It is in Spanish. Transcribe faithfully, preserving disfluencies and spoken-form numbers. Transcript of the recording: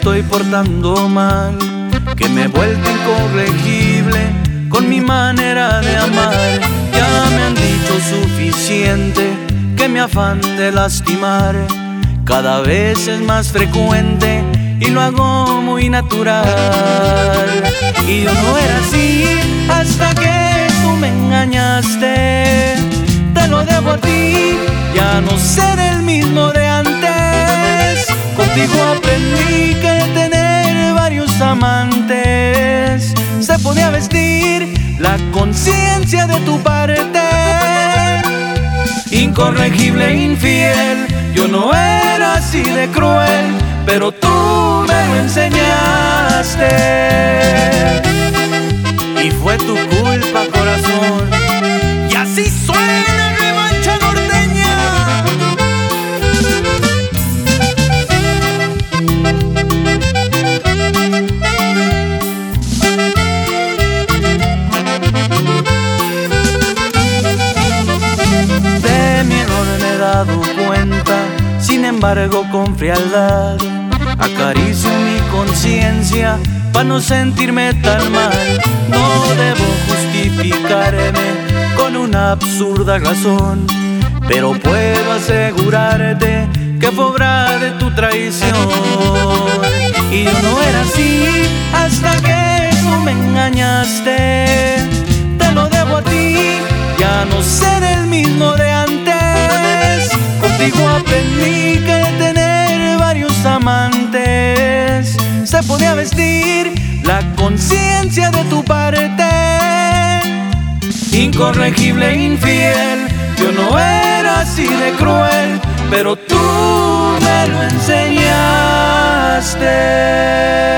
estoy portando mal, que me he vuelto incorregible con mi manera de amar. Ya me han dicho suficiente que mi afán de lastimar cada vez es más frecuente y lo hago muy natural. Y yo no era así hasta que tú me engañaste. Te lo debo a ti, ya no ser el mismo de antes. Contigo aprendí que tener varios amantes se podía vestir la conciencia de tu parte. Incorregible e infiel, yo no era así de cruel, pero tú me lo enseñaste. Y fue tu culpa, corazón. Y así suena Revancha Norteña. De mi error me he dado cuenta, sin embargo con frialdad acaricio mi conciencia para no sentirme tan mal. No debo justificarme con una absurda razón, pero puedo asegurarte que fue obra de tu traición. Y yo no era así hasta que tú me engañaste. Te lo debo a ti, ya no ser el mismo de antes. Contigo aprendí que tener varios amantes se podía vestir la conciencia de tu parte. Incorregible e infiel, yo no era así de cruel, pero tú me lo enseñaste.